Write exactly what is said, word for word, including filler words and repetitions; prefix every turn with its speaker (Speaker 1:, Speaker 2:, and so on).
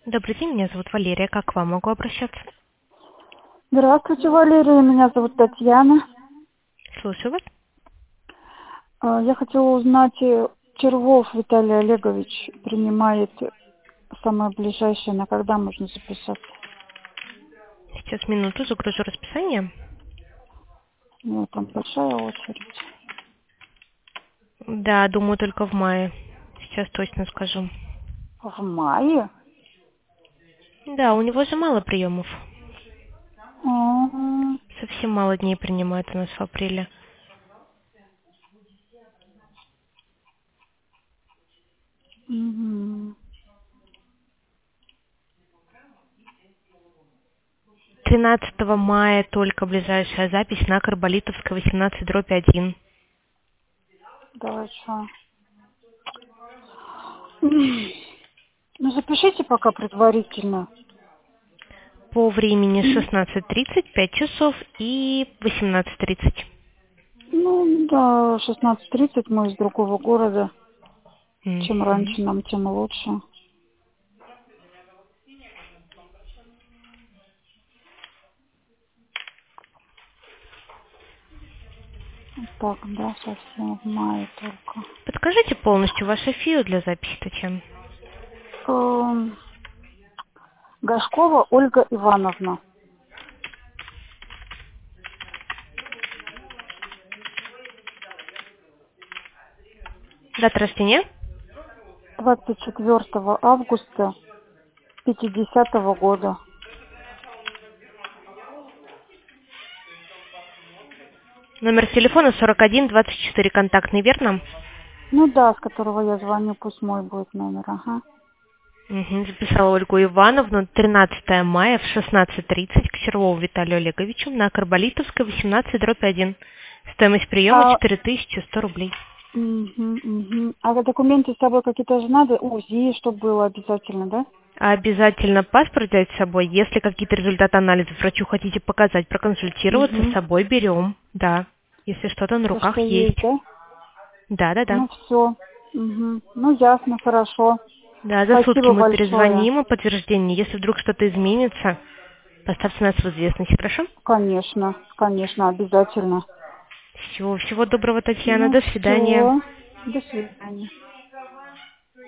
Speaker 1: Добрый день, меня зовут Валерия. Как к вам могу обращаться?
Speaker 2: Здравствуйте, Валерия. Меня зовут Татьяна.
Speaker 1: Слушаю вас.
Speaker 2: А, Я хотела узнать, э, Червов Виталий Олегович принимает самое ближайшее, на когда можно записаться?
Speaker 1: Сейчас минуту, загружу расписание.
Speaker 2: У него там большая очередь.
Speaker 1: Да, думаю, только в мае. Сейчас точно скажу.
Speaker 2: В мае?
Speaker 1: Да, у него же мало приемов.
Speaker 2: Ага.
Speaker 1: Совсем мало дней принимают у нас в апреле.
Speaker 2: Мгм.
Speaker 1: тринадцатого мая только ближайшая запись на Карболитовская, восемнадцать дробь один.
Speaker 2: Давай что? Ну, запишите пока предварительно.
Speaker 1: По времени шестнадцать тридцать, пять часов и восемнадцать тридцать.
Speaker 2: Ну, да, шестнадцать тридцать, мы из другого города. Чем
Speaker 1: Мгм.
Speaker 2: раньше нам, тем лучше. Так, да, совсем в мае только.
Speaker 1: Подскажите полностью ваше фио для записи, Татьяна.
Speaker 2: Эм, Гашкова Ольга Ивановна.
Speaker 1: Дата рождения?
Speaker 2: двадцать четвёртого августа пятидесятого года.
Speaker 1: Номер телефона сорок один двадцать четыре, контактный, верно?
Speaker 2: Ну да, с которого я звоню, пусть мой будет номер, ага.
Speaker 1: Угу, записала Ольгу Ивановну. тринадцатого мая в шестнадцать тридцать к Червову Виталию Олеговичу на Карболитовской, восемнадцать дробь один. Стоимость приема
Speaker 2: А,
Speaker 1: четыре тысячи сто рублей.
Speaker 2: мгм, мгм. А документы с собой какие-то же надо? УЗИ, чтобы было обязательно, да?
Speaker 1: А обязательно паспорт взять с собой. Если какие-то результаты анализов врачу хотите показать, проконсультироваться, с
Speaker 2: Угу.
Speaker 1: собой берем. Да. Если что-то на
Speaker 2: Все,
Speaker 1: руках
Speaker 2: что
Speaker 1: есть.
Speaker 2: есть, да?
Speaker 1: Да, да, да.
Speaker 2: Ну все. Угу. Ну ясно, хорошо.
Speaker 1: Да, за сутки
Speaker 2: Спасибо
Speaker 1: мы
Speaker 2: большое.
Speaker 1: перезвоним о подтверждении. Если вдруг что-то изменится, поставьте нас в известность, хорошо?
Speaker 2: Конечно, конечно, обязательно.
Speaker 1: Всего, всего доброго, Татьяна.
Speaker 2: Ну
Speaker 1: До свидания.
Speaker 2: все. До свидания.